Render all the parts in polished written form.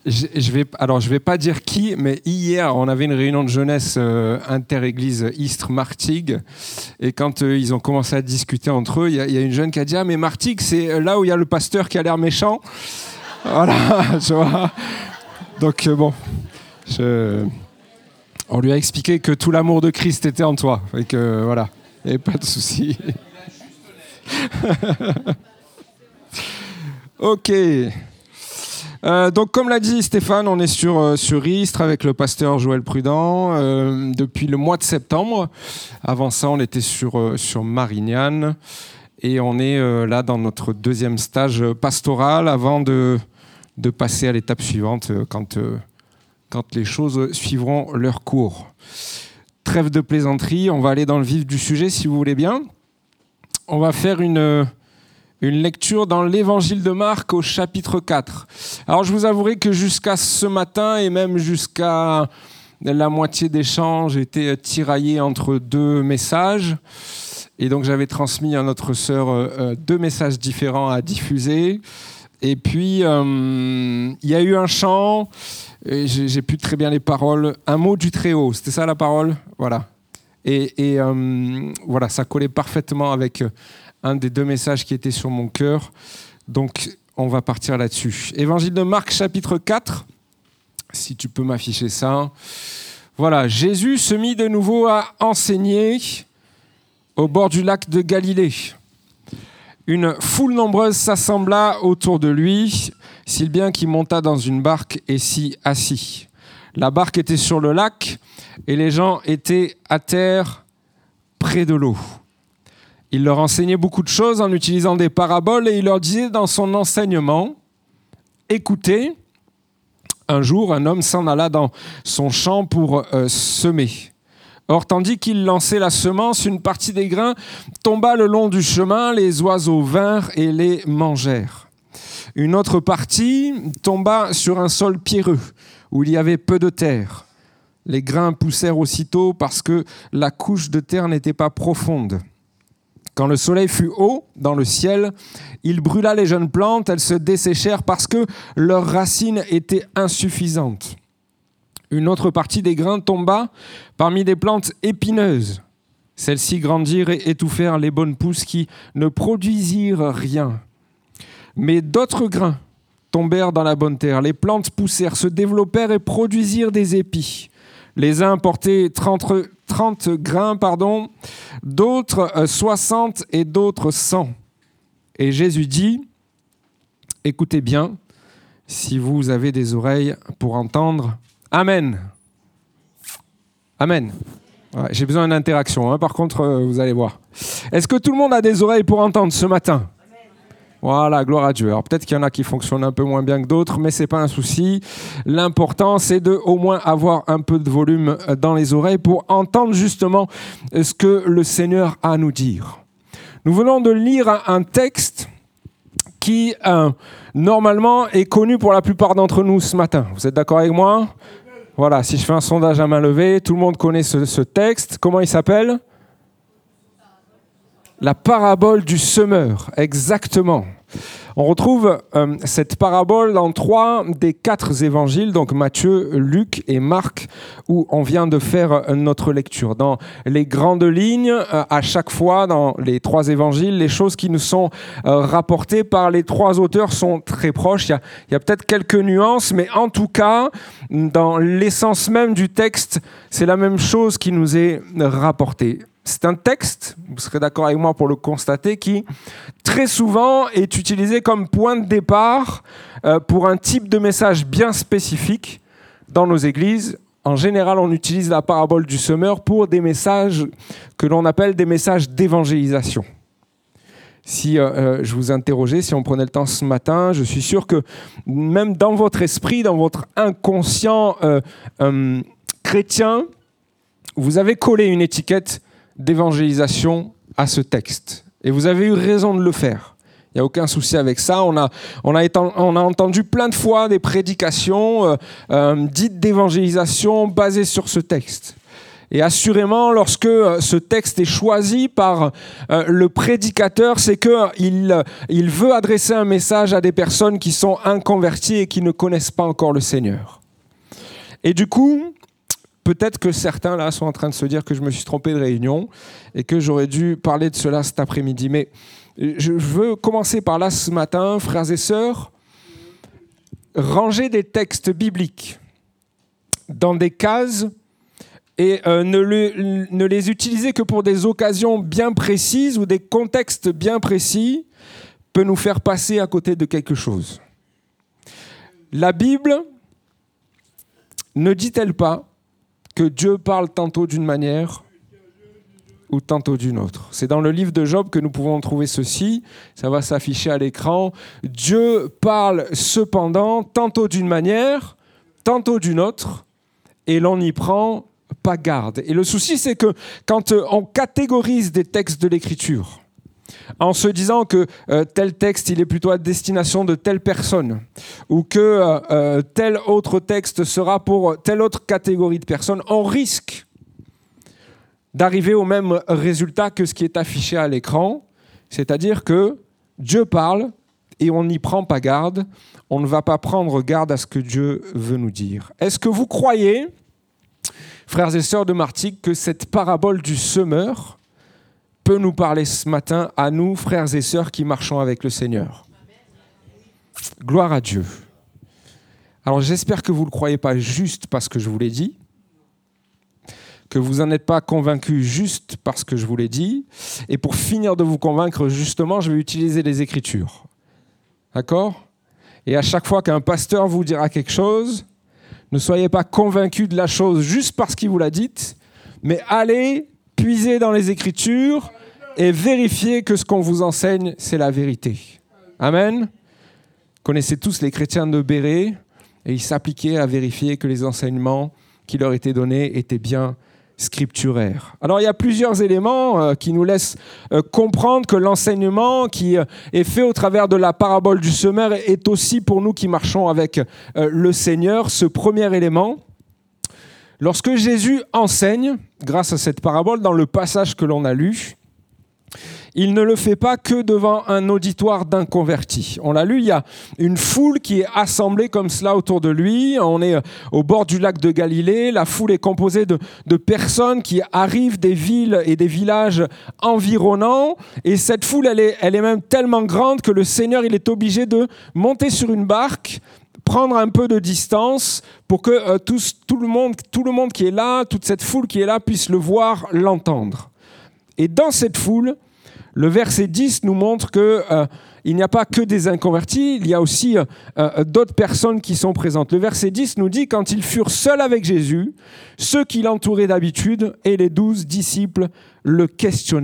je vais pas dire qui, mais hier, on avait une réunion de jeunesse inter-église Istres-Martigues. Et quand ils ont commencé à discuter entre eux, il y a une jeune qui a dit « Ah, mais Martigues, c'est là où il y a le pasteur qui a l'air méchant. » Voilà, tu vois. Donc, on lui a expliqué que tout l'amour de Christ était en toi. Et que, voilà, il n'y avait pas de souci. Ok. Donc, comme l'a dit Stéphane, on est sur Istres avec le pasteur Joël Prudent depuis le mois de septembre. Avant ça, on était sur Marignane et on est là dans notre deuxième stage pastoral avant de passer à l'étape suivante quand les choses suivront leur cours. Trêve de plaisanterie, on va aller dans le vif du sujet si vous voulez bien. On va faire une lecture dans l'évangile de Marc au chapitre 4. Alors je vous avouerai que jusqu'à ce matin et même jusqu'à la moitié des chants, j'étais tiraillé entre deux messages. Et donc j'avais transmis à notre sœur deux messages différents à diffuser. Et puis il y a eu un chant, et j'ai plus très bien les paroles, un mot du Très-Haut, c'était ça la parole ? Voilà. Et voilà, ça collait parfaitement avec un des deux messages qui était sur mon cœur. Donc, on va partir là-dessus. Évangile de Marc, chapitre 4. Si tu peux m'afficher ça. Voilà, Jésus se mit de nouveau à enseigner au bord du lac de Galilée. Une foule nombreuse s'assembla autour de lui, si bien qu'il monta dans une barque et s'y assit. La barque était sur le lac et les gens étaient à terre près de l'eau. Il leur enseignait beaucoup de choses en utilisant des paraboles et il leur disait dans son enseignement « Écoutez, un jour, un homme s'en alla dans son champ pour semer. Or, tandis qu'il lançait la semence, une partie des grains tomba le long du chemin, les oiseaux vinrent et les mangèrent. Une autre partie tomba sur un sol pierreux, où il y avait peu de terre. Les grains poussèrent aussitôt parce que la couche de terre n'était pas profonde. Quand le soleil fut haut dans le ciel, il brûla les jeunes plantes, elles se desséchèrent parce que leurs racines étaient insuffisantes. Une autre partie des grains tomba parmi des plantes épineuses. Celles-ci grandirent et étouffèrent les bonnes pousses qui ne produisirent rien. Mais d'autres grains tombèrent dans la bonne terre. Les plantes poussèrent, se développèrent et produisirent des épis. Les uns portaient 30 grains, d'autres 60 et d'autres 100. Et Jésus dit, « Écoutez bien, si vous avez des oreilles pour entendre, Amen. » Amen. Ouais, j'ai besoin d'une interaction, par contre, vous allez voir. Est-ce que tout le monde a des oreilles pour entendre ce matin ? Voilà, gloire à Dieu. Alors peut-être qu'il y en a qui fonctionnent un peu moins bien que d'autres, mais c'est pas un souci. L'important, c'est de au moins avoir un peu de volume dans les oreilles pour entendre justement ce que le Seigneur a à nous dire. Nous venons de lire un texte qui, normalement, est connu pour la plupart d'entre nous ce matin. Vous êtes d'accord avec moi ? Voilà, si je fais un sondage à main levée, tout le monde connaît ce texte. Comment il s'appelle ? La parabole du semeur, exactement. On retrouve cette parabole dans 3 des 4 évangiles, donc Matthieu, Luc et Marc, où on vient de faire notre lecture. Dans les grandes lignes, à chaque fois, dans les 3 évangiles, les choses qui nous sont rapportées par les 3 auteurs sont très proches. Il y a peut-être quelques nuances, mais en tout cas, dans l'essence même du texte, c'est la même chose qui nous est rapportée. C'est un texte, vous serez d'accord avec moi pour le constater, qui très souvent est utilisé comme point de départ pour un type de message bien spécifique dans nos églises. En général, on utilise la parabole du semeur pour des messages que l'on appelle des messages d'évangélisation. Si je vous interrogeais, si on prenait le temps ce matin, je suis sûr que même dans votre esprit, dans votre inconscient chrétien, vous avez collé une étiquette d'évangélisation à ce texte. Et vous avez eu raison de le faire. Il n'y a aucun souci avec ça. On a entendu plein de fois des prédications dites d'évangélisation basées sur ce texte. Et assurément, lorsque ce texte est choisi par le prédicateur, c'est qu'il veut adresser un message à des personnes qui sont inconverties et qui ne connaissent pas encore le Seigneur. Et du coup, peut-être que certains là sont en train de se dire que je me suis trompé de réunion et que j'aurais dû parler de cela cet après-midi. Mais je veux commencer par là ce matin, frères et sœurs. Ranger des textes bibliques dans des cases et ne les utiliser que pour des occasions bien précises ou des contextes bien précis peut nous faire passer à côté de quelque chose. La Bible ne dit-elle pas que Dieu parle tantôt d'une manière ou tantôt d'une autre? C'est dans le livre de Job que nous pouvons trouver ceci. Ça va s'afficher à l'écran. Dieu parle cependant tantôt d'une manière, tantôt d'une autre, et l'on n'y prend pas garde. Et le souci, c'est que quand on catégorise des textes de l'Écriture, en se disant que tel texte, il est plutôt à destination de telle personne, ou que tel autre texte sera pour telle autre catégorie de personnes, on risque d'arriver au même résultat que ce qui est affiché à l'écran, c'est-à-dire que Dieu parle et on n'y prend pas garde, on ne va pas prendre garde à ce que Dieu veut nous dire. Est-ce que vous croyez, frères et sœurs de Martigues, que cette parabole du semeur peut nous parler ce matin à nous, frères et sœurs qui marchons avec le Seigneur? Gloire à Dieu. Alors j'espère que vous ne le croyez pas juste parce que je vous l'ai dit, que vous n'en êtes pas convaincu juste parce que je vous l'ai dit. Et pour finir de vous convaincre, justement, je vais utiliser les Écritures. D'accord ? Et à chaque fois qu'un pasteur vous dira quelque chose, ne soyez pas convaincu de la chose juste parce qu'il vous l'a dite, mais allez puiser dans les Écritures et vérifier que ce qu'on vous enseigne, c'est la vérité. Amen. Vous connaissez tous les chrétiens de Béret, et ils s'appliquaient à vérifier que les enseignements qui leur étaient donnés étaient bien scripturaire. Alors il y a plusieurs éléments qui nous laissent comprendre que l'enseignement qui est fait au travers de la parabole du semeur est aussi pour nous qui marchons avec le Seigneur. Ce premier élément, lorsque Jésus enseigne, grâce à cette parabole, dans le passage que l'on a lu, il ne le fait pas que devant un auditoire d'inconvertis. On l'a lu, il y a une foule qui est assemblée comme cela autour de lui. On est au bord du lac de Galilée. La foule est composée de personnes qui arrivent des villes et des villages environnants. Et cette foule, elle est même tellement grande que le Seigneur, il est obligé de monter sur une barque, prendre un peu de distance pour que tout le monde qui est là, toute cette foule qui est là, puisse le voir, l'entendre. Et dans cette foule, le verset 10 nous montre qu'il n'y a pas que des inconvertis, il y a aussi d'autres personnes qui sont présentes. Le verset 10 nous dit « Quand ils furent seuls avec Jésus, ceux qui l'entouraient d'habitude et les 12 disciples le questionnèrent. »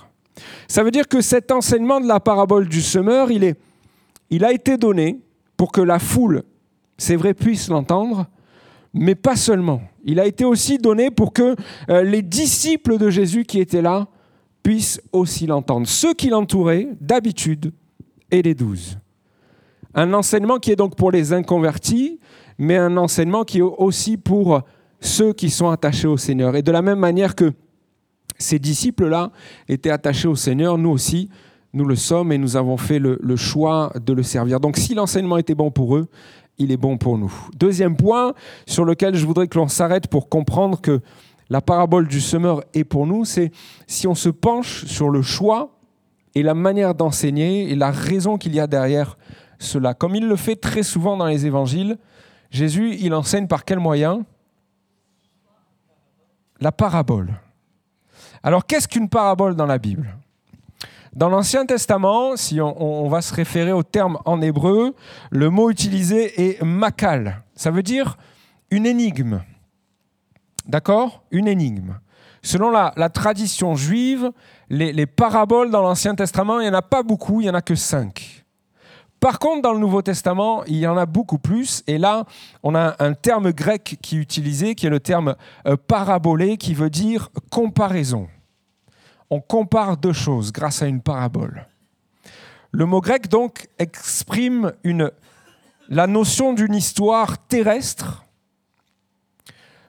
Ça veut dire que cet enseignement de la parabole du semeur, il a été donné pour que la foule, c'est vrai, puisse l'entendre, mais pas seulement. Il a été aussi donné pour que les disciples de Jésus qui étaient là puissent aussi l'entendre. Ceux qui l'entouraient d'habitude et les 12. Un enseignement qui est donc pour les inconvertis, mais un enseignement qui est aussi pour ceux qui sont attachés au Seigneur. Et de la même manière que ces disciples-là étaient attachés au Seigneur, nous aussi, nous le sommes et nous avons fait le choix de le servir. Donc si l'enseignement était bon pour eux, il est bon pour nous. Deuxième point sur lequel je voudrais que l'on s'arrête pour comprendre que la parabole du semeur est pour nous, c'est si on se penche sur le choix et la manière d'enseigner et la raison qu'il y a derrière cela. Comme il le fait très souvent dans les évangiles, Jésus, il enseigne par quel moyen ? La parabole. Alors, qu'est-ce qu'une parabole dans la Bible ? Dans l'Ancien Testament, si on va se référer au terme en hébreu, le mot utilisé est makal. Ça veut dire une énigme. D'accord ? Une énigme. Selon la tradition juive, les paraboles dans l'Ancien Testament, il n'y en a pas beaucoup, il n'y en a que 5. Par contre, dans le Nouveau Testament, il y en a beaucoup plus. Et là, on a un terme grec qui est utilisé, qui est le terme parabolé, qui veut dire comparaison. On compare deux choses grâce à une parabole. Le mot grec, donc, exprime la notion d'une histoire terrestre,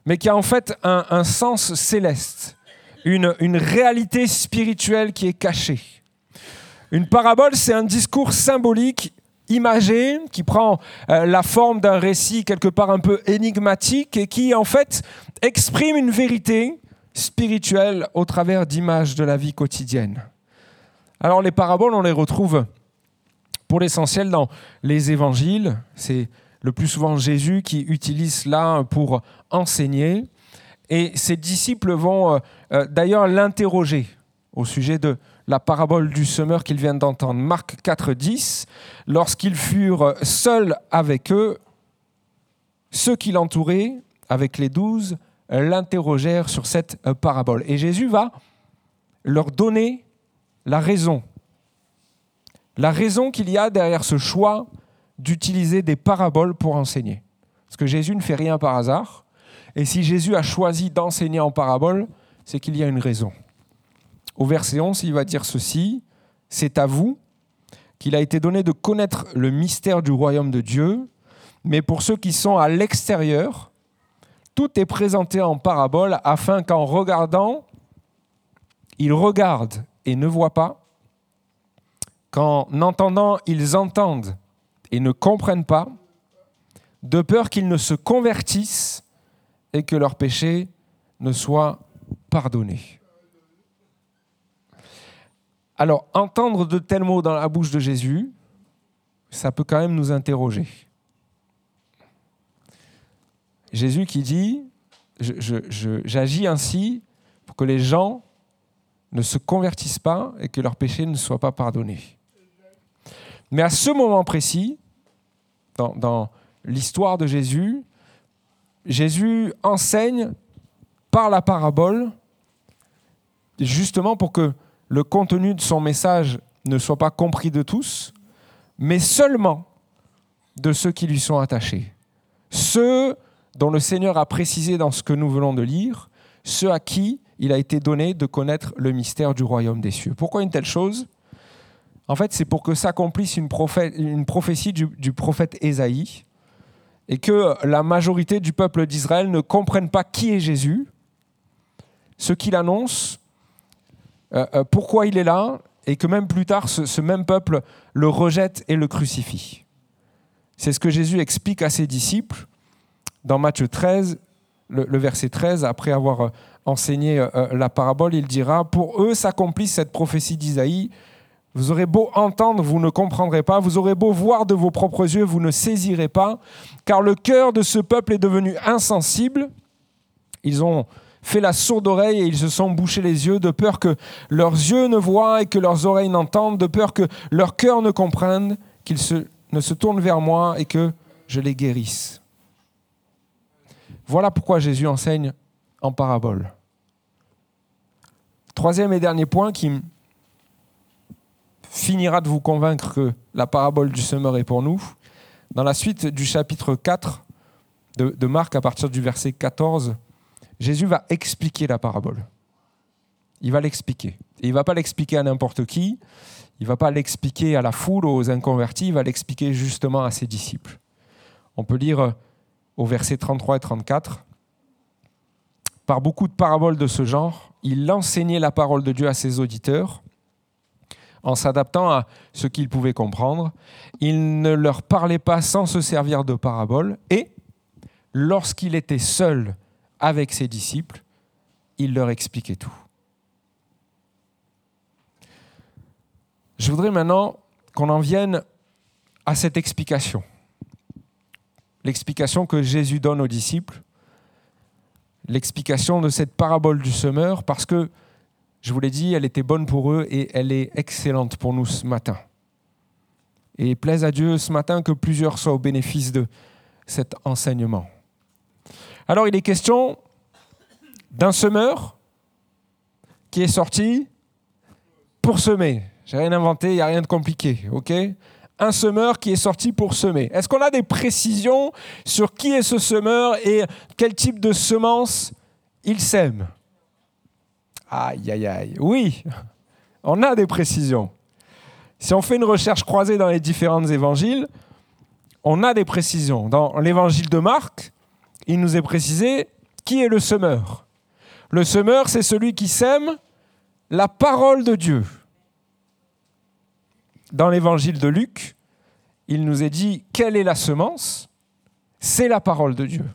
mais qui a en fait un sens céleste, une réalité spirituelle qui est cachée. Une parabole, c'est un discours symbolique, imagé, qui prend la forme d'un récit quelque part un peu énigmatique et qui en fait exprime une vérité spirituelle au travers d'images de la vie quotidienne. Alors les paraboles, on les retrouve pour l'essentiel dans les évangiles. C'est le plus souvent Jésus qui utilise cela pour enseigner. Et ses disciples vont d'ailleurs l'interroger au sujet de la parabole du semeur qu'ils viennent d'entendre. Marc 4,10, lorsqu'ils furent seuls avec eux, ceux qui l'entouraient, avec les 12, l'interrogèrent sur cette parabole. Et Jésus va leur donner la raison qu'il y a derrière ce choix d'utiliser des paraboles pour enseigner. Parce que Jésus ne fait rien par hasard. Et si Jésus a choisi d'enseigner en parabole, c'est qu'il y a une raison. Au verset 11, il va dire ceci, « C'est à vous qu'il a été donné de connaître le mystère du royaume de Dieu, mais pour ceux qui sont à l'extérieur, tout est présenté en parabole afin qu'en regardant, ils regardent et ne voient pas, qu'en entendant, ils entendent et ne comprennent pas, de peur qu'ils ne se convertissent et que leurs péchés ne soient pardonnés. » Alors, entendre de tels mots dans la bouche de Jésus, ça peut quand même nous interroger. Jésus qui dit, j'agis ainsi pour que les gens ne se convertissent pas et que leurs péchés ne soient pas pardonnés. Mais à ce moment précis, dans l'histoire de Jésus, Jésus enseigne par la parabole, justement pour que le contenu de son message ne soit pas compris de tous, mais seulement de ceux qui lui sont attachés. Ceux dont le Seigneur a précisé dans ce que nous venons de lire, ceux à qui il a été donné de connaître le mystère du royaume des cieux. Pourquoi une telle chose ? En fait, c'est pour que s'accomplisse une prophétie du prophète Ésaïe et que la majorité du peuple d'Israël ne comprenne pas qui est Jésus, ce qu'il annonce, pourquoi il est là, et que même plus tard, ce même peuple le rejette et le crucifie. C'est ce que Jésus explique à ses disciples dans Matthieu 13, le verset 13, après avoir enseigné la parabole, il dira « Pour eux s'accomplit cette prophétie d'Isaïe, vous aurez beau entendre, vous ne comprendrez pas, vous aurez beau voir de vos propres yeux, vous ne saisirez pas, car le cœur de ce peuple est devenu insensible. Ils ont fait la sourde oreille et ils se sont bouchés les yeux, de peur que leurs yeux ne voient et que leurs oreilles n'entendent, de peur que leur cœur ne comprenne, qu'ils ne se tournent vers moi et que je les guérisse. » Voilà pourquoi Jésus enseigne en parabole. Troisième et dernier point qui finira de vous convaincre que la parabole du semeur est pour nous. Dans la suite du chapitre 4 de Marc, à partir du verset 14, Jésus va expliquer la parabole. Il va l'expliquer. Et il ne va pas l'expliquer à n'importe qui, il ne va pas l'expliquer à la foule, aux inconvertis, il va l'expliquer justement à ses disciples. On peut lire au verset 33 et 34. « Par beaucoup de paraboles de ce genre, il enseignait la parole de Dieu à ses auditeurs, en s'adaptant à ce qu'ils pouvaient comprendre. Il ne leur parlait pas sans se servir de paraboles, et lorsqu'il était seul avec ses disciples, il leur expliquait tout. » Je voudrais maintenant qu'on en vienne à cette explication. L'explication que Jésus donne aux disciples, l'explication de cette parabole du semeur, parce que, je vous l'ai dit, elle était bonne pour eux et elle est excellente pour nous ce matin. Et plaise à Dieu ce matin que plusieurs soient au bénéfice de cet enseignement. Alors, il est question d'un semeur qui est sorti pour semer. J'ai rien inventé, il n'y a rien de compliqué, ok ? Un semeur qui est sorti pour semer. Est-ce qu'on a des précisions sur qui est ce semeur et quel type de semence il sème ? Aïe, aïe, aïe. Oui, on a des précisions. Si on fait une recherche croisée dans les différents évangiles, on a des précisions. Dans l'évangile de Marc, il nous est précisé Qui est le semeur ? Le semeur, c'est celui qui sème la parole de Dieu. Dans l'évangile de Luc, il nous est dit quelle est la semence ? C'est la parole de Dieu.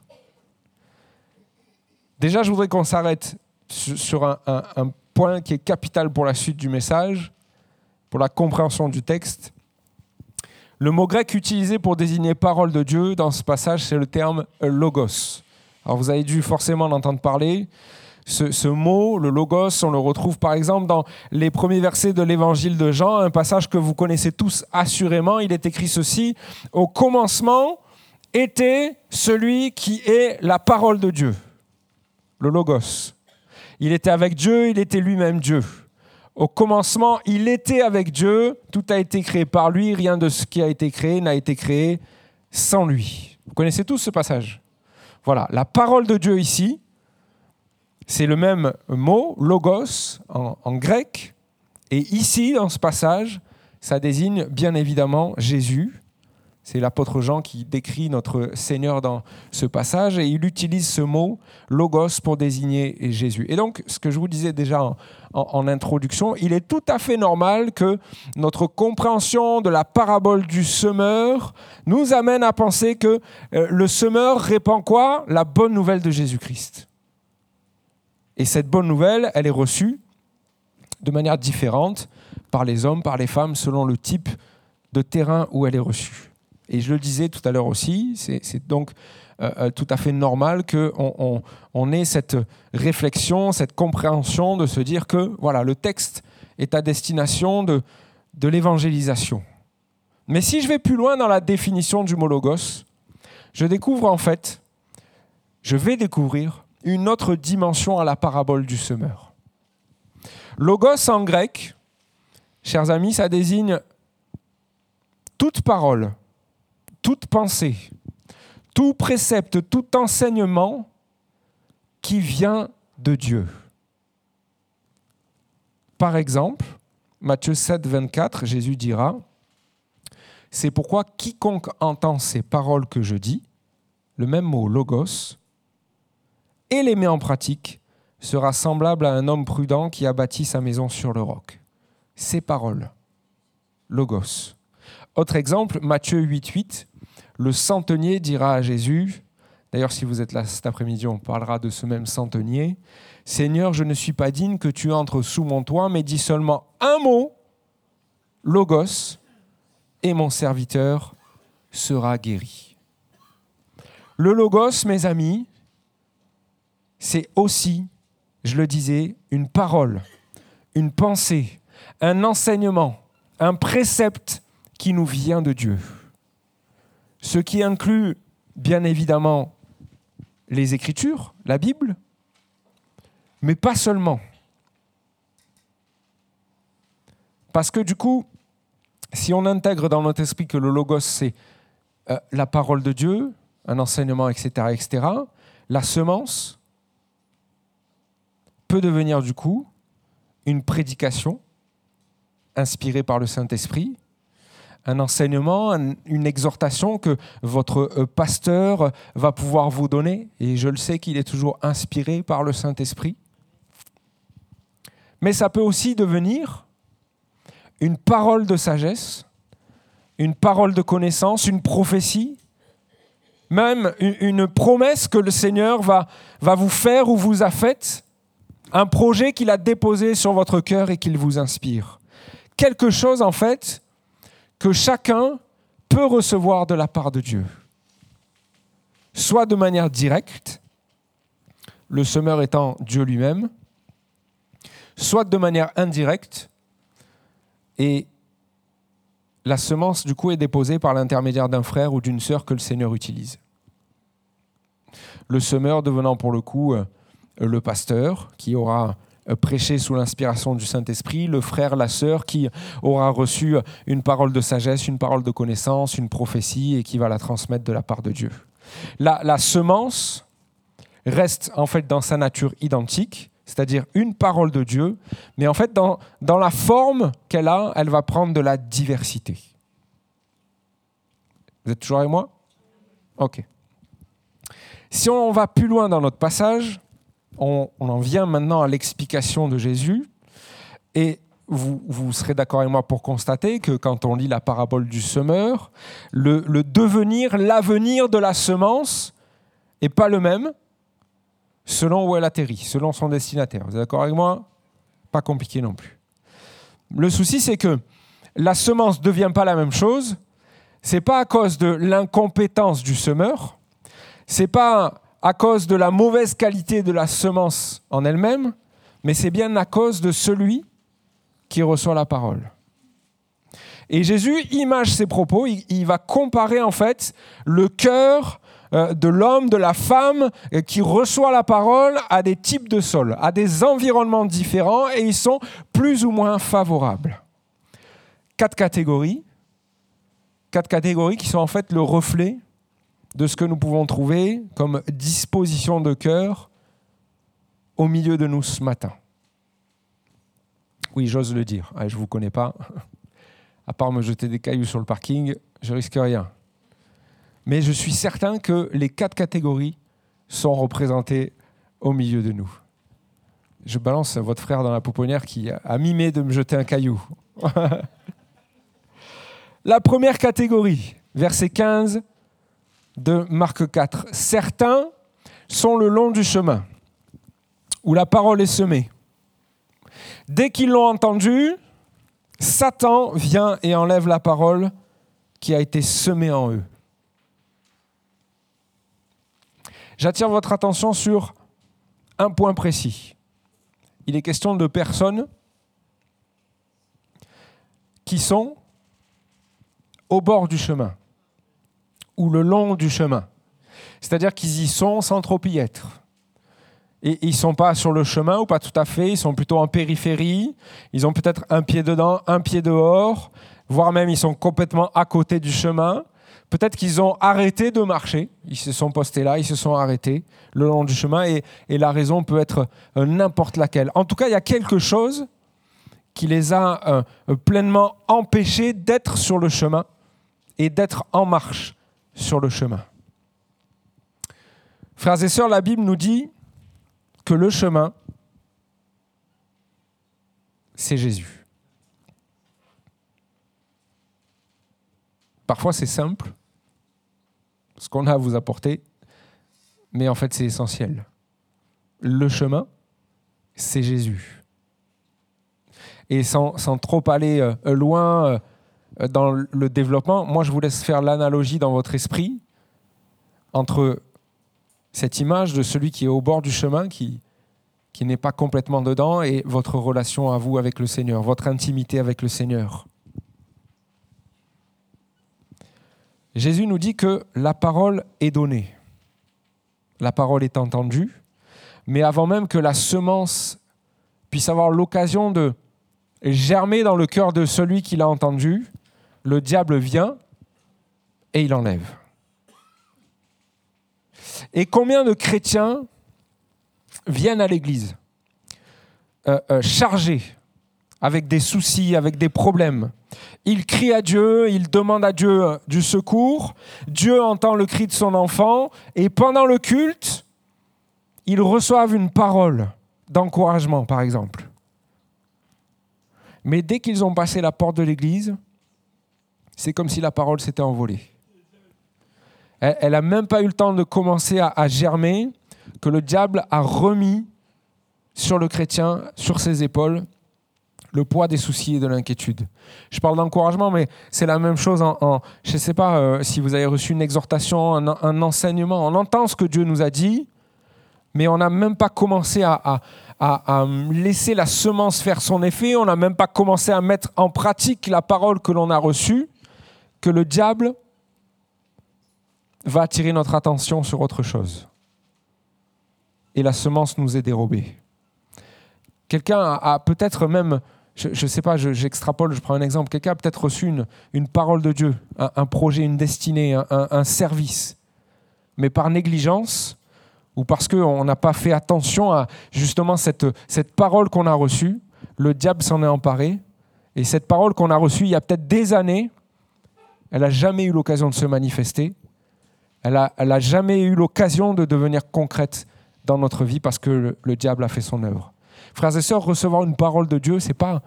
Déjà, je voudrais qu'on s'arrête sur un point qui est capital pour la suite du message, pour la compréhension du texte. Le mot grec utilisé pour désigner parole de Dieu dans ce passage, c'est le terme logos. Alors vous avez dû forcément en entendre parler. Ce mot, le logos, on le retrouve par exemple dans les premiers versets de l'évangile de Jean, un passage que vous connaissez tous assurément. Il est écrit ceci: « Au commencement était celui qui est la parole de Dieu. » Le logos. Il était avec Dieu, il était lui-même Dieu. Au commencement, il était avec Dieu, tout a été créé par lui, rien de ce qui a été créé n'a été créé sans lui. Vous connaissez tous ce passage ? Voilà, la parole de Dieu ici, c'est le même mot, logos, en grec. Et ici, dans ce passage, ça désigne bien évidemment Jésus. C'est l'apôtre Jean qui décrit notre Seigneur dans ce passage. Et il utilise ce mot, logos, pour désigner Jésus. Et donc, ce que je vous disais déjà en introduction, il est tout à fait normal que notre compréhension de la parabole du semeur nous amène à penser que le semeur répand quoi ? La bonne nouvelle de Jésus-Christ. Et cette bonne nouvelle, elle est reçue de manière différente par les hommes, par les femmes, selon le type de terrain où elle est reçue. Et je le disais tout à l'heure aussi, c'est donc tout à fait normal qu'on ait cette réflexion, cette compréhension de se dire que voilà, le texte est à destination de l'évangélisation. Mais si je vais plus loin dans la définition du mot logos, je vais découvrir une autre dimension à la parabole du semeur. Logos en grec, chers amis, ça désigne toute parole, toute pensée, tout précepte, tout enseignement qui vient de Dieu. Par exemple, Matthieu 7, 24, Jésus dira « C'est pourquoi quiconque entend ces paroles que je dis, le même mot logos, et les met en pratique, sera semblable à un homme prudent qui a bâti sa maison sur le roc. » Ces paroles, logos. Autre exemple, Matthieu 8, 8, le centenier dira à Jésus, d'ailleurs si vous êtes là cet après-midi, on parlera de ce même centenier, « Seigneur, je ne suis pas digne que tu entres sous mon toit, mais dis seulement un mot, logos, et mon serviteur sera guéri. » Le logos, mes amis, c'est aussi, je le disais, une parole, une pensée, un enseignement, un précepte qui nous vient de Dieu. Ce qui inclut bien évidemment les Écritures, la Bible, mais pas seulement. Parce que du coup, si on intègre dans notre esprit que le logos, c'est la parole de Dieu, un enseignement, etc., etc., la semence peut devenir du coup une prédication inspirée par le Saint-Esprit, un enseignement, une exhortation que votre pasteur va pouvoir vous donner, et je le sais qu'il est toujours inspiré par le Saint-Esprit. Mais ça peut aussi devenir une parole de sagesse, une parole de connaissance, une prophétie, même une promesse que le Seigneur va vous faire ou vous a faite, un projet qu'il a déposé sur votre cœur et qu'il vous inspire. Quelque chose, en fait, que chacun peut recevoir de la part de Dieu. Soit de manière directe, le semeur étant Dieu lui-même, soit de manière indirecte, et la semence, du coup, est déposée par l'intermédiaire d'un frère ou d'une sœur que le Seigneur utilise. Le semeur devenant pour le coup le pasteur qui aura prêché sous l'inspiration du Saint-Esprit, le frère, la sœur qui aura reçu une parole de sagesse, une parole de connaissance, une prophétie et qui va la transmettre de la part de Dieu. La semence reste en fait dans sa nature identique, c'est-à-dire une parole de Dieu, mais en fait dans la forme qu'elle a, elle va prendre de la diversité. Vous êtes toujours avec moi ? Ok. Si on va plus loin dans notre passage, on en vient maintenant à l'explication de Jésus. Et vous serez d'accord avec moi pour constater que quand on lit la parabole du semeur, le devenir, l'avenir de la semence n'est pas le même selon où elle atterrit, selon son destinataire. Vous êtes d'accord avec moi ? Pas compliqué non plus. Le souci, c'est que la semence ne devient pas la même chose. Ce n'est pas à cause de l'incompétence du semeur, ce n'est pas à cause de la mauvaise qualité de la semence en elle-même, mais c'est bien à cause de celui qui reçoit la parole. Et Jésus image ses propos, il va comparer en fait le cœur de l'homme, de la femme qui reçoit la parole à des types de sol, à des environnements différents, et ils sont plus ou moins favorables. Quatre catégories qui sont en fait le reflet de ce que nous pouvons trouver comme disposition de cœur au milieu de nous ce matin. Oui, j'ose le dire. Je ne vous connais pas. À part me jeter des cailloux sur le parking, je risque rien. Mais je suis certain que les 4 catégories sont représentées au milieu de nous. Je balance votre frère dans la pouponnière qui a mimé de me jeter un caillou. La première catégorie, verset 15 de Marc 4. Certains sont le long du chemin, où la parole est semée. Dès qu'ils l'ont entendue, Satan vient et enlève la parole qui a été semée en eux. J'attire votre attention sur un point précis. Il est question de personnes qui sont au bord du chemin ou le long du chemin. C'est-à-dire qu'ils y sont sans trop y être. Et ils ne sont pas sur le chemin ou pas tout à fait, ils sont plutôt en périphérie. Ils ont peut-être un pied dedans, un pied dehors, voire même ils sont complètement à côté du chemin. Peut-être qu'ils ont arrêté de marcher, ils se sont postés là, ils se sont arrêtés le long du chemin et la raison peut être n'importe laquelle. En tout cas, il y a quelque chose qui les a pleinement empêchés d'être sur le chemin et d'être en marche sur le chemin. Frères et sœurs, la Bible nous dit que le chemin, c'est Jésus. Parfois, c'est simple, ce qu'on a à vous apporter, mais en fait, c'est essentiel. Le chemin, c'est Jésus. Et sans trop aller loin dans le développement, moi, je vous laisse faire l'analogie dans votre esprit entre cette image de celui qui est au bord du chemin, qui n'est pas complètement dedans, et votre relation à vous avec le Seigneur, votre intimité avec le Seigneur. Jésus nous dit que la parole est donnée. La parole est entendue, mais avant même que la semence puisse avoir l'occasion de germer dans le cœur de celui qui l'a entendue, le diable vient et il enlève. Et combien de chrétiens viennent à l'église chargés, avec des soucis, avec des problèmes. Ils crient à Dieu, ils demandent à Dieu du secours. Dieu entend le cri de son enfant et pendant le culte, ils reçoivent une parole d'encouragement, par exemple. Mais dès qu'ils ont passé la porte de l'église, c'est comme si la parole s'était envolée. Elle n'a même pas eu le temps de commencer à germer, que le diable a remis sur le chrétien, sur ses épaules, le poids des soucis et de l'inquiétude. Je parle d'encouragement, mais c'est la même chose je ne sais pas si vous avez reçu une exhortation, un enseignement. On entend ce que Dieu nous a dit, mais on n'a même pas commencé à laisser la semence faire son effet. On n'a même pas commencé à mettre en pratique la parole que l'on a reçue, que le diable va attirer notre attention sur autre chose. Et la semence nous est dérobée. Quelqu'un a peut-être même, je ne sais pas, j'extrapole, je prends un exemple, quelqu'un a peut-être reçu une parole de Dieu, un projet, une destinée, un service, mais par négligence ou parce qu'on n'a pas fait attention à justement cette parole qu'on a reçue, le diable s'en est emparé, et cette parole qu'on a reçue il y a peut-être des années, elle n'a jamais eu l'occasion de se manifester, Elle a jamais eu l'occasion de devenir concrète dans notre vie parce que le diable a fait son œuvre. Frères et sœurs, recevoir une parole de Dieu, c'est pas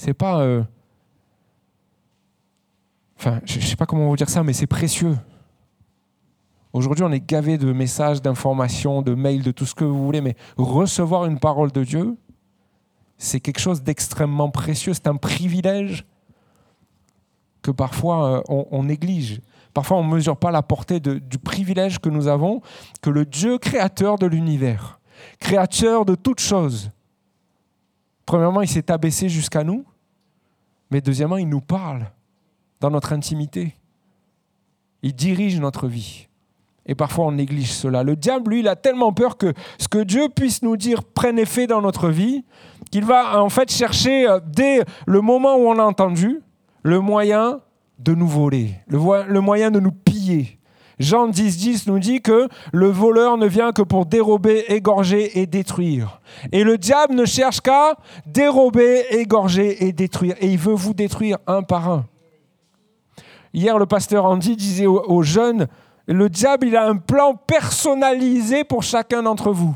enfin, je sais pas comment vous dire ça, mais c'est précieux. Aujourd'hui, on est gavé de messages, d'informations, de mails, de tout ce que vous voulez, mais recevoir une parole de Dieu, c'est quelque chose d'extrêmement précieux. C'est un privilège que parfois on néglige. Parfois, on ne mesure pas la portée du privilège que nous avons, que le Dieu créateur de l'univers, créateur de toutes choses, premièrement, il s'est abaissé jusqu'à nous, mais deuxièmement, il nous parle dans notre intimité. Il dirige notre vie. Et parfois, on néglige cela. Le diable, lui, il a tellement peur que ce que Dieu puisse nous dire prenne effet dans notre vie, qu'il va en fait chercher, dès le moment où on a entendu, le moyen de nous voler, le moyen de nous piller. Jean 10,10 nous dit que le voleur ne vient que pour dérober, égorger et détruire. Et le diable ne cherche qu'à dérober, égorger et détruire. Et il veut vous détruire un par un. Hier, le pasteur Andy disait aux jeunes, le diable, il a un plan personnalisé pour chacun d'entre vous.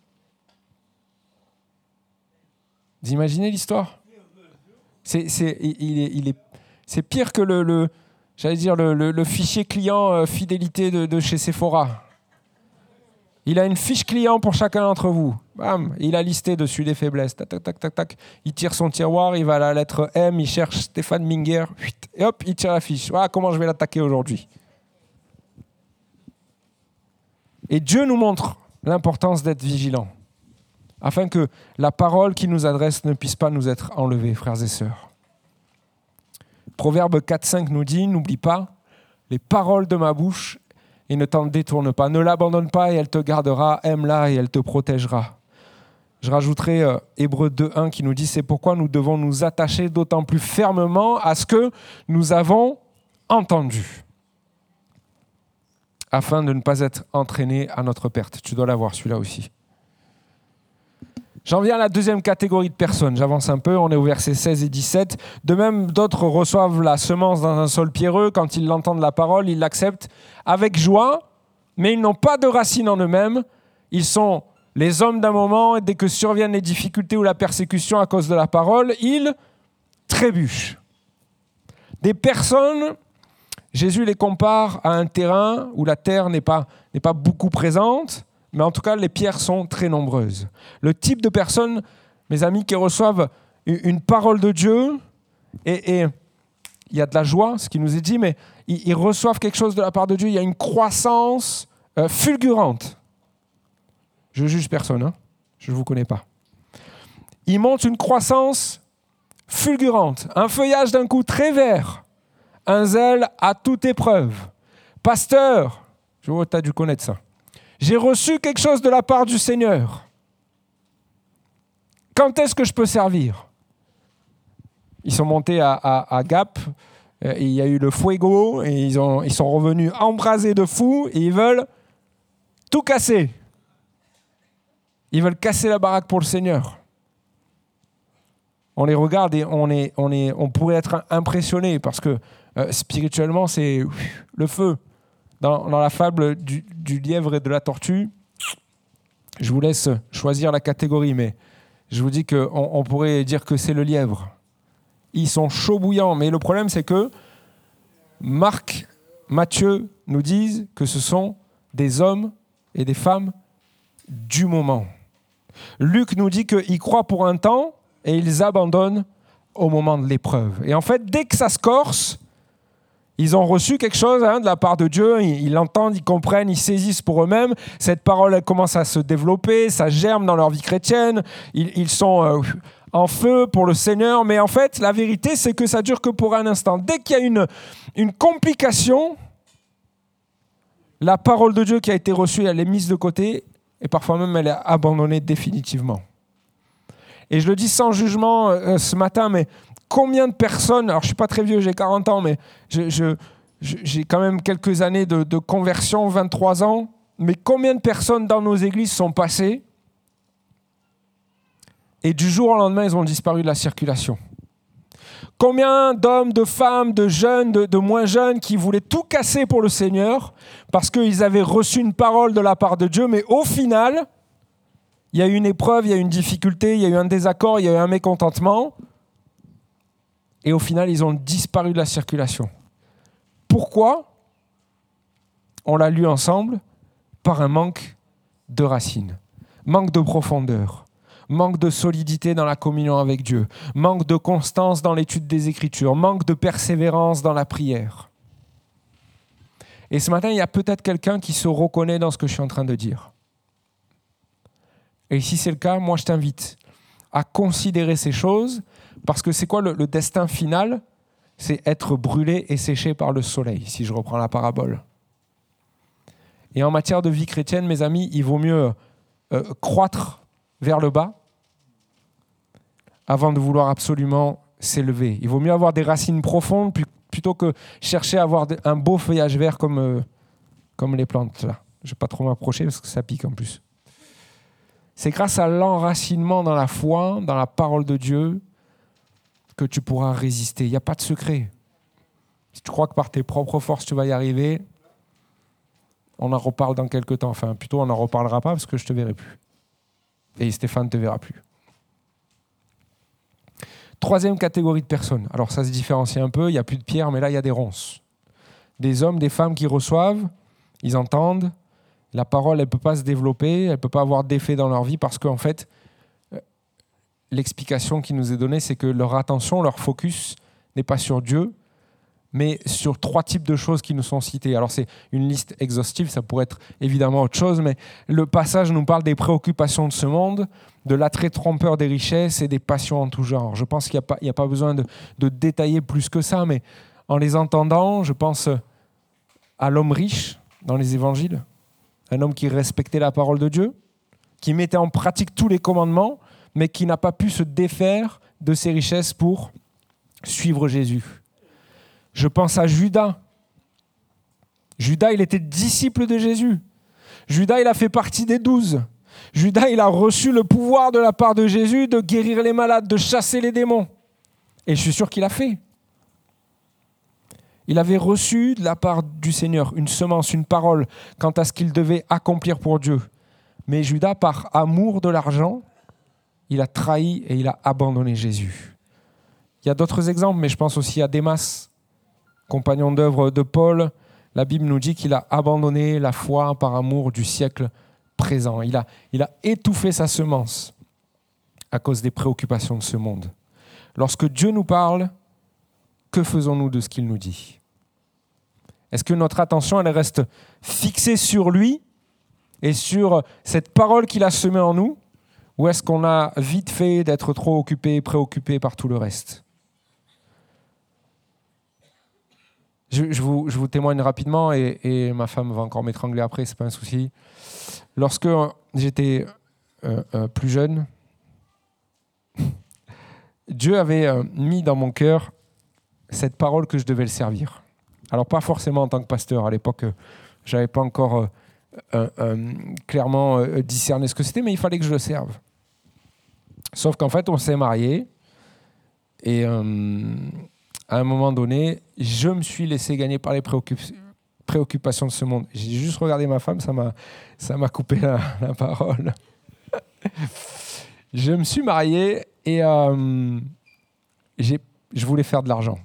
Vous imaginez l'histoire ? C'est pire que le fichier client fidélité de chez Sephora. Il a une fiche client pour chacun d'entre vous. Bam, il a listé dessus les faiblesses. Tac, tac, tac, tac, tac. Il tire son tiroir, il va à la lettre M, il cherche Stéphane Minger, et hop, il tire la fiche. Voilà comment je vais l'attaquer aujourd'hui. Et Dieu nous montre l'importance d'être vigilant, afin que la parole qu'il nous adresse ne puisse pas nous être enlevée, frères et sœurs. Proverbe 4,5 nous dit, n'oublie pas les paroles de ma bouche et ne t'en détourne pas. Ne l'abandonne pas et elle te gardera, aime-la et elle te protégera. Je rajouterai Hébreux 2,1 qui nous dit, c'est pourquoi nous devons nous attacher d'autant plus fermement à ce que nous avons entendu, afin de ne pas être entraînés à notre perte. Tu dois l'avoir celui-là aussi. J'en viens à la deuxième catégorie de personnes. J'avance un peu, on est au verset 16 et 17. De même, d'autres reçoivent la semence dans un sol pierreux. Quand ils l'entendent la parole, ils l'acceptent avec joie, mais ils n'ont pas de racines en eux-mêmes. Ils sont les hommes d'un moment, et dès que surviennent les difficultés ou la persécution à cause de la parole, ils trébuchent. Des personnes, Jésus les compare à un terrain où la terre n'est pas beaucoup présente, mais en tout cas, les pierres sont très nombreuses. Le type de personnes, mes amis, qui reçoivent une parole de Dieu, et il y a de la joie, ce qui nous est dit, mais ils reçoivent quelque chose de la part de Dieu. Il y a une croissance fulgurante. Je ne juge personne, hein, je ne vous connais pas. Ils montrent une croissance fulgurante, un feuillage d'un coup très vert, un zèle à toute épreuve. Pasteur, je vois que tu as dû connaître ça. J'ai reçu quelque chose de la part du Seigneur. Quand est-ce que je peux servir ? Ils sont montés à Gap, et il y a eu le fuego, et ils sont revenus embrasés de fou, et ils veulent tout casser. Ils veulent casser la baraque pour le Seigneur. On les regarde et on pourrait être impressionné, parce que spirituellement, c'est le feu. Dans la fable du lièvre et de la tortue, je vous laisse choisir la catégorie, mais je vous dis qu'on pourrait dire que c'est le lièvre. Ils sont chauds bouillants, mais le problème c'est que Marc, Matthieu nous disent que ce sont des hommes et des femmes du moment. Luc nous dit qu'ils croient pour un temps et ils abandonnent au moment de l'épreuve. Et en fait, dès que ça se corse, ils ont reçu quelque chose de la part de Dieu, ils l'entendent, ils comprennent, ils saisissent pour eux-mêmes. Cette parole, elle commence à se développer, ça germe dans leur vie chrétienne. Ils sont en feu pour le Seigneur. Mais en fait, la vérité, c'est que ça dure que pour un instant. Dès qu'il y a une complication, la parole de Dieu qui a été reçue, elle est mise de côté et parfois même elle est abandonnée définitivement. Et je le dis sans jugement ce matin, mais combien de personnes, alors je ne suis pas très vieux, j'ai 40 ans, mais j'ai quand même quelques années de conversion, 23 ans, mais combien de personnes dans nos églises sont passées et du jour au lendemain, ils ont disparu de la circulation. Combien d'hommes, de femmes, de jeunes, de moins jeunes qui voulaient tout casser pour le Seigneur parce qu'ils avaient reçu une parole de la part de Dieu, mais au final, il y a eu une épreuve, il y a eu une difficulté, il y a eu un désaccord, il y a eu un mécontentement, et au final, ils ont disparu de la circulation. Pourquoi ? On l'a lu ensemble, par un manque de racines, manque de profondeur. Manque de solidité dans la communion avec Dieu, manque de constance dans l'étude des Écritures, manque de persévérance dans la prière. Et ce matin, il y a peut-être quelqu'un qui se reconnaît dans ce que je suis en train de dire. Et si c'est le cas, moi je t'invite à considérer ces choses, parce que c'est quoi le destin final ? C'est être brûlé et séché par le soleil, si je reprends la parabole. Et en matière de vie chrétienne, mes amis, il vaut mieux croître vers le bas avant de vouloir absolument s'élever. Il vaut mieux avoir des racines profondes plutôt que chercher à avoir un beau feuillage vert comme les plantes là. Je ne vais pas trop m'approcher parce que ça pique en plus. C'est grâce à l'enracinement dans la foi, dans la parole de Dieu, que tu pourras résister. Il n'y a pas de secret. Si tu crois que par tes propres forces tu vas y arriver, on en reparle dans quelques temps. Enfin, plutôt on n'en reparlera pas parce que je ne te verrai plus. Et Stéphane ne te verra plus. Troisième catégorie de personnes. Alors ça se différencie un peu, il n'y a plus de pierres, mais là il y a des ronces. Des hommes, des femmes qui reçoivent, ils entendent, la parole elle ne peut pas se développer, elle ne peut pas avoir d'effet dans leur vie parce qu'en fait, l'explication qui nous est donnée, c'est que leur attention, leur focus n'est pas sur Dieu, mais sur 3 types de choses qui nous sont citées. Alors c'est une liste exhaustive, ça pourrait être évidemment autre chose, mais le passage nous parle des préoccupations de ce monde, de l'attrait trompeur des richesses et des passions en tout genre. Je pense qu'il n'y a pas besoin de détailler plus que ça, mais en les entendant, je pense à l'homme riche dans les évangiles, un homme qui respectait la parole de Dieu, qui mettait en pratique tous les commandements, mais qui n'a pas pu se défaire de ses richesses pour suivre Jésus. Je pense à Judas. Judas, il était disciple de Jésus. Judas, il a fait partie des 12. Judas, il a reçu le pouvoir de la part de Jésus de guérir les malades, de chasser les démons. Et je suis sûr qu'il l'a fait. Il avait reçu de la part du Seigneur une semence, une parole quant à ce qu'il devait accomplir pour Dieu. Mais Judas, par amour de l'argent, il a trahi et il a abandonné Jésus. Il y a d'autres exemples, mais je pense aussi à Démas, compagnon d'œuvre de Paul. La Bible nous dit qu'il a abandonné la foi par amour du siècle présent. Il a étouffé sa semence à cause des préoccupations de ce monde. Lorsque Dieu nous parle, que faisons-nous de ce qu'il nous dit ? Est-ce que notre attention elle reste fixée sur lui et sur cette parole qu'il a semée en nous ? Ou est-ce qu'on a vite fait d'être trop occupé, préoccupé par tout le reste ? Je vous témoigne rapidement et ma femme va encore m'étrangler après, c'est pas un souci. Lorsque j'étais plus jeune, Dieu avait mis dans mon cœur cette parole que je devais le servir. Alors pas forcément en tant que pasteur, à l'époque je n'avais pas encore clairement discerné ce que c'était, mais il fallait que je le serve. Sauf qu'en fait on s'est mariés et à un moment donné, je me suis laissé gagner par les préoccupations de ce monde. J'ai juste regardé ma femme, ça m'a coupé la parole. Je me suis marié et je voulais faire de l'argent.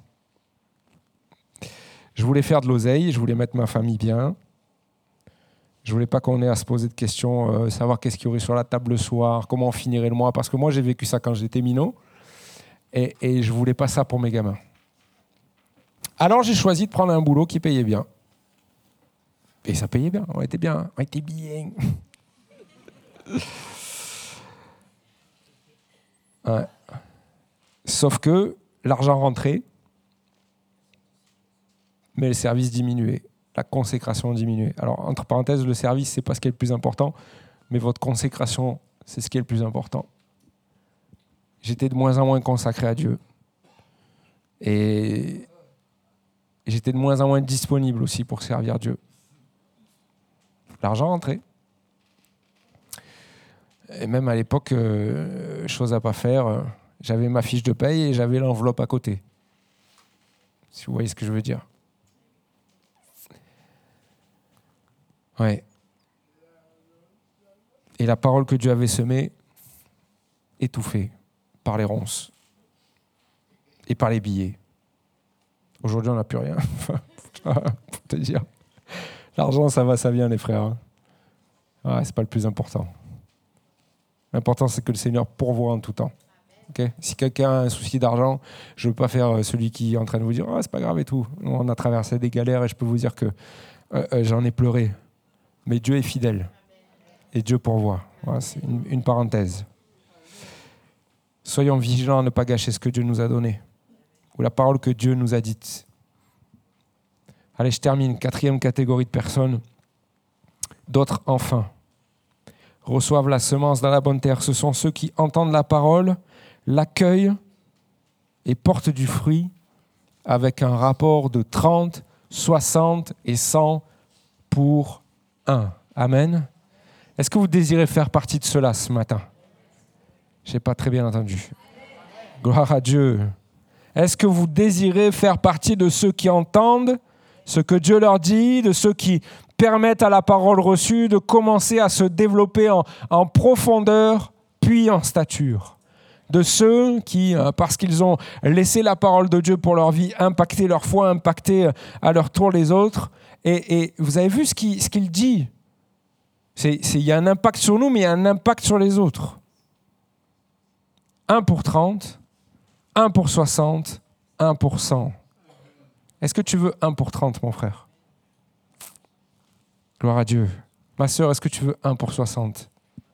Je voulais faire de l'oseille, je voulais mettre ma famille bien. Je voulais pas qu'on ait à se poser de questions, savoir qu'est-ce qu'il y aurait sur la table le soir, comment on finirait le mois, parce que moi j'ai vécu ça quand j'étais minot et je voulais pas ça pour mes gamins. Alors j'ai choisi de prendre un boulot qui payait bien. Et ça payait bien, on était bien. Ouais. Sauf que l'argent rentrait, mais le service diminuait, la consécration diminuait. Alors entre parenthèses, le service c'est pas ce qui est le plus important, mais votre consécration c'est ce qui est le plus important. J'étais de moins en moins consacré à Dieu. Et j'étais de moins en moins disponible aussi pour servir Dieu. L'argent rentrait. Et même à l'époque, chose à pas faire, J'avais ma fiche de paye et j'avais l'enveloppe à côté. Si vous voyez ce que je veux dire. Ouais. Et la parole que Dieu avait semée, étouffée par les ronces et par les billets. Aujourd'hui, on n'a plus rien. Pour te dire. L'argent, ça va, ça vient, les frères. Ouais, c'est pas le plus important. L'important, c'est que le Seigneur pourvoit en tout temps. Okay. Si quelqu'un a un souci d'argent, je ne veux pas faire celui qui est en train de vous dire « c'est pas grave et tout ». On a traversé des galères et je peux vous dire que j'en ai pleuré. Mais Dieu est fidèle. Et Dieu pourvoit. Voilà, c'est une parenthèse. Soyons vigilants à ne pas gâcher ce que Dieu nous a donné. Ou la parole que Dieu nous a dite. Allez, je termine. 4e catégorie de personnes. D'autres, enfin, reçoivent la semence dans la bonne terre. Ce sont ceux qui entendent la parole, l'accueillent et portent du fruit avec un rapport de 30, 60 et 100 pour 1. Amen. Est-ce que vous désirez faire partie de cela ce matin? Je n'ai pas très bien entendu. Gloire à Dieu. Est-ce que vous désirez faire partie de ceux qui entendent ce que Dieu leur dit, de ceux qui permettent à la parole reçue de commencer à se développer en profondeur, puis en stature? De ceux qui, parce qu'ils ont laissé la parole de Dieu pour leur vie, impacter leur foi, impacter à leur tour les autres. Et vous avez vu ce qu'il dit. Il y a un impact sur nous, mais il y a un impact sur les autres. 1 pour 30, 1 pour 60, 1 pour 100. Est-ce que tu veux 1 pour 30, mon frère? Gloire à Dieu. Ma sœur, est-ce que tu veux 1 pour 60?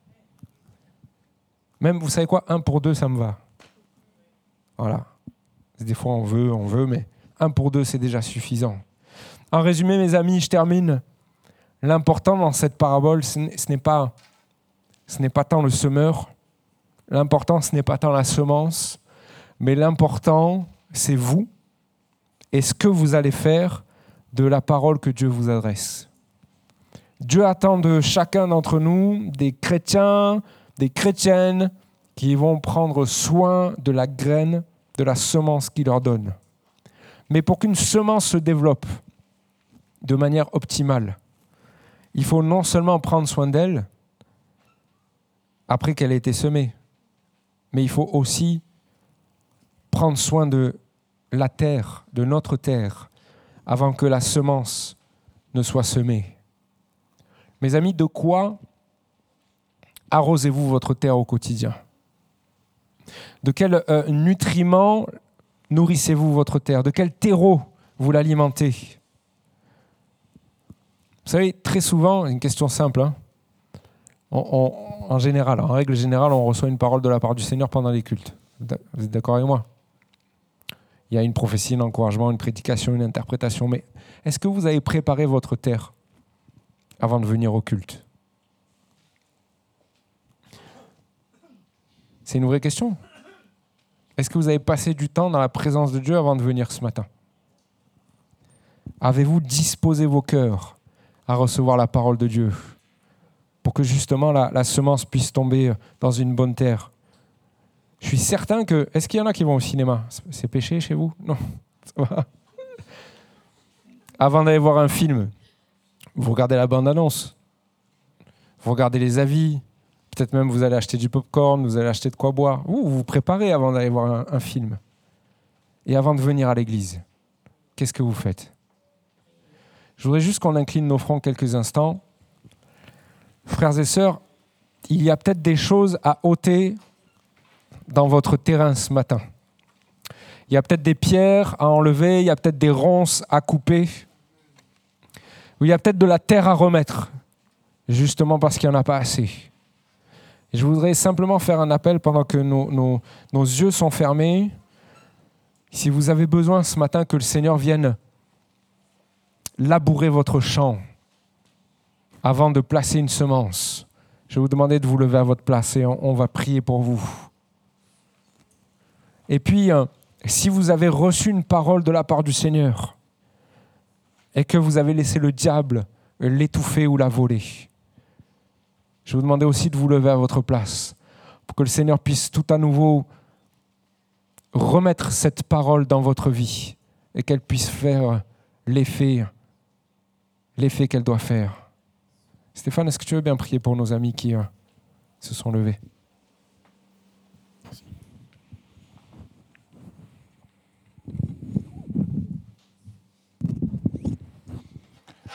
Même, vous savez quoi, 1 pour 2, ça me va. Voilà. Des fois, on veut, mais 1 pour 2, c'est déjà suffisant. En résumé, mes amis, je termine. L'important dans cette parabole, ce n'est pas tant le semeur. L'important, ce n'est pas tant la semence. Mais l'important, c'est vous et ce que vous allez faire de la parole que Dieu vous adresse. Dieu attend de chacun d'entre nous des chrétiens, des chrétiennes qui vont prendre soin de la graine, de la semence qu'il leur donne. Mais pour qu'une semence se développe de manière optimale, il faut non seulement prendre soin d'elle après qu'elle ait été semée, mais il faut aussi prendre soin de la terre, de notre terre, avant que la semence ne soit semée. Mes amis, de quoi arrosez-vous votre terre au quotidien? De quel nutriments nourrissez-vous votre terre? De quel terreau vous l'alimentez? Vous savez, très souvent, une question simple, en général, en règle générale, on reçoit une parole de la part du Seigneur pendant les cultes. Vous êtes d'accord avec moi? Il y a une prophétie, un encouragement, une prédication, une interprétation. Mais est-ce que vous avez préparé votre terre avant de venir au culte? C'est une vraie question. Est-ce que vous avez passé du temps dans la présence de Dieu avant de venir ce matin? Avez-vous disposé vos cœurs à recevoir la parole de Dieu pour que justement la semence puisse tomber dans une bonne terre? Je suis certain que... Est-ce qu'il y en a qui vont au cinéma? C'est péché chez vous? Non. Ça va. Avant d'aller voir un film, vous regardez la bande-annonce. Vous regardez les avis. Peut-être même vous allez acheter du popcorn, vous allez acheter de quoi boire. Vous vous préparez avant d'aller voir un film. Et avant de venir à l'église, qu'est-ce que vous faites? Je voudrais juste qu'on incline nos fronts quelques instants. Frères et sœurs, il y a peut-être des choses à ôter dans votre terrain ce matin. Il y a peut-être des pierres à enlever, il y a peut-être des ronces à couper, ou il y a peut-être de la terre à remettre, justement parce qu'il n'y en a pas assez. Et je voudrais simplement faire un appel pendant que nos yeux sont fermés. Si vous avez besoin ce matin que le Seigneur vienne labourer votre champ avant de placer une semence, je vais vous demander de vous lever à votre place et on va prier pour vous. Et puis, si vous avez reçu une parole de la part du Seigneur et que vous avez laissé le diable l'étouffer ou la voler, je vais vous demander aussi de vous lever à votre place pour que le Seigneur puisse tout à nouveau remettre cette parole dans votre vie et qu'elle puisse faire l'effet qu'elle doit faire. Stéphane, est-ce que tu veux bien prier pour nos amis qui se sont levés ?